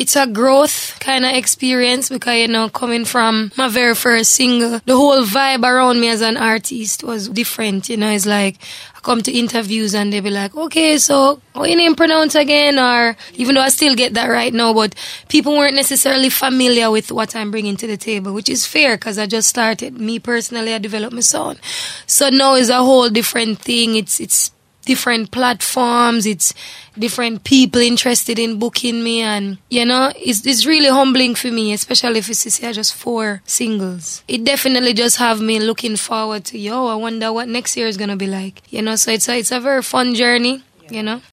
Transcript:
it's a growth kind of experience because, you know, coming from my very first single, the whole vibe around me as an artist was different. You know, it's like I come to interviews and they be like, okay, so what your name pronounce again? Or even though I still get that right now, but people weren't necessarily familiar with what I'm bringing to the table, which is fair because I just started. Me personally, I developed my sound. So now it's a whole different thing. It's different platforms, it's different people interested in booking me, and you know, it's really humbling for me, especially if it's just 4 singles. It definitely just have me looking forward to, I wonder what next year is gonna be like, you know. So it's a very fun journey, you know.